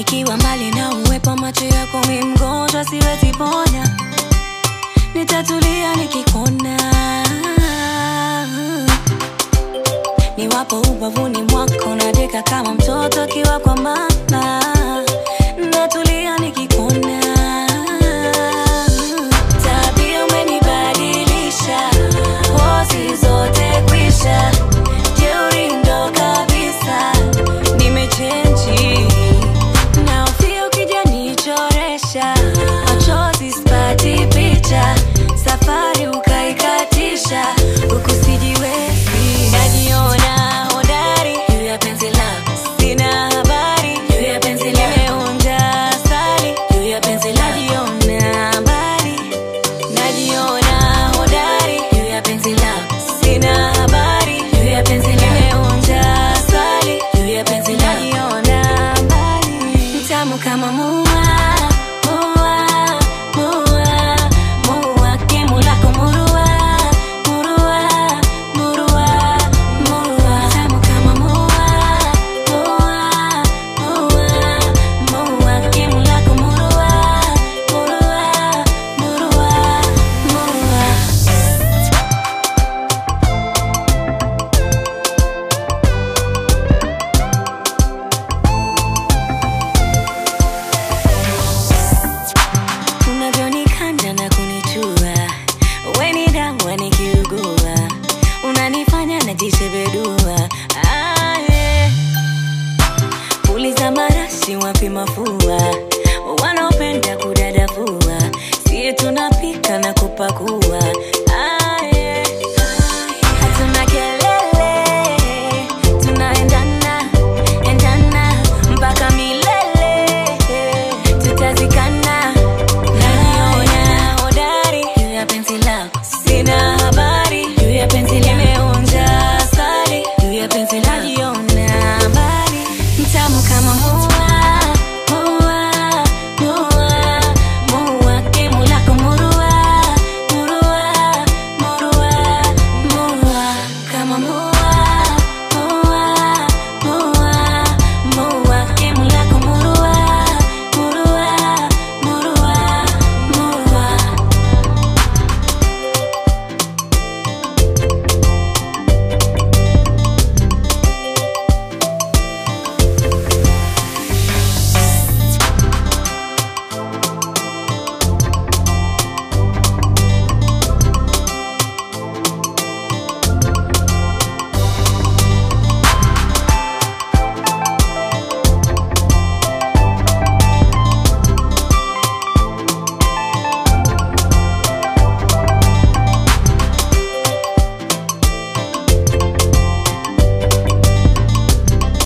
Nikiwa mbali na uwepo macho yako mimi mgonjwa siwezi pona. Nitatulia nikikuona. Niwapo ubavuni mwako nadeka kama mtoto akiwa kwa mama. Natulia nikikuona. Tabia umenibadilisha, pozi zote kwisha. Jeuri ndo kabisa, nimechange. Naofia ukija nichoresha, machozi sipati picha. Safari ukaikatisha, huku sijiwezi. Najiona hodari juu ya penzi lako, sina habari juu ya penzi lako. Nimeonja asali juu ya penzi lako. Najiona mbali, najiona hodari juu ya penzi lako, sina habari juu ya penzi lako. Nimeonja asali juu ya penzi lako. Najiona mbali, mtamu kama mua. Unanifanya najisebedua. Yeah. Uliza marashi wapi mafua, wanaopenda kudadavua. Sie tunapika na kupakua.